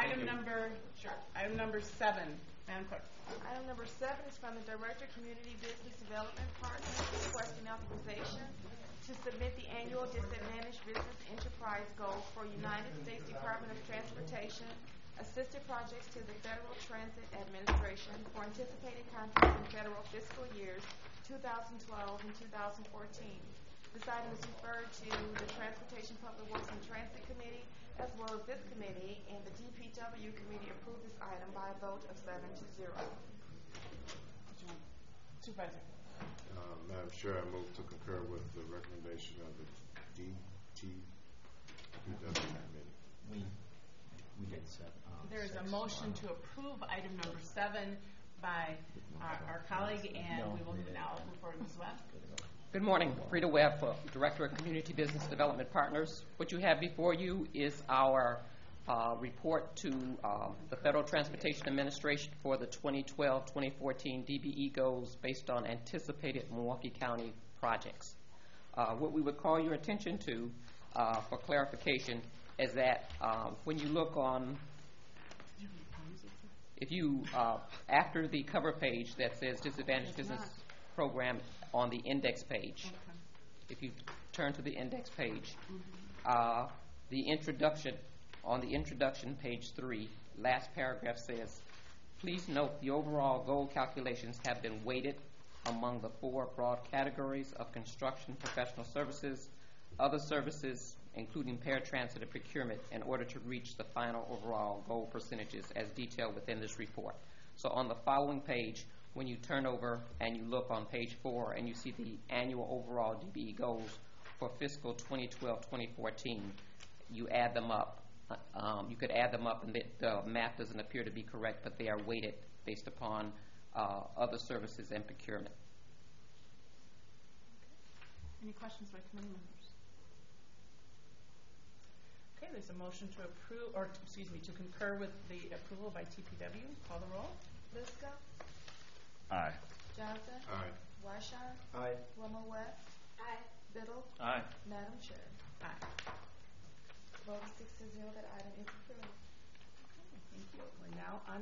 Item number 7, Madam Clerk. Item number 7 is from the Director of Community Business Development Partners requesting authorization to submit the annual Disadvantaged Business Enterprise Goal for United States Department of Transportation assisted projects to the Federal Transit Administration for anticipated contracts in federal fiscal years 2012 and 2014. This item is referred to the Transportation, Public Works, and Transit Committee, as well as this committee, and the DPW committee approved this item by a vote of 7-0. Supervisor. Madam Chair, I move to concur with the recommendation of the DPW committee. We did 7. There is a motion to approve item number 7 by our colleague, and we will now move forward to Ms. Webb. Good morning. Rita Webb, Director of Community Business Development Partners. What you have before you is our report to the Federal Transportation Administration for the 2012-2014 DBE goals based on anticipated Milwaukee County projects. What we would call your attention to for clarification is that when you look on, if you, after the cover page that says Disadvantaged Business Program on the index page, if you turn to the index page, the introduction, on the introduction, page 3, last paragraph says, please note the overall goal calculations have been weighted among the 4 broad categories of construction, professional services, other services, including paratransit and procurement, in order to reach the final overall goal percentages as detailed within this report. So on the following page, when you turn over and you look on page 4 and you see the annual overall DBE goals for fiscal 2012-2014, you add them up. You could add them up, and the math doesn't appear to be correct, but they are weighted based upon other services and procurement. Any questions by committee members? Okay, there's a motion to approve, or to concur with the approval by TPW. Call the roll. Lisca. Aye. Johnson. Aye. Washon. Aye. Wilma West. Aye. Biddle. Aye. Madam Chair. Aye. Vote 6-0 that item is approved. Okay, thank you. We're now on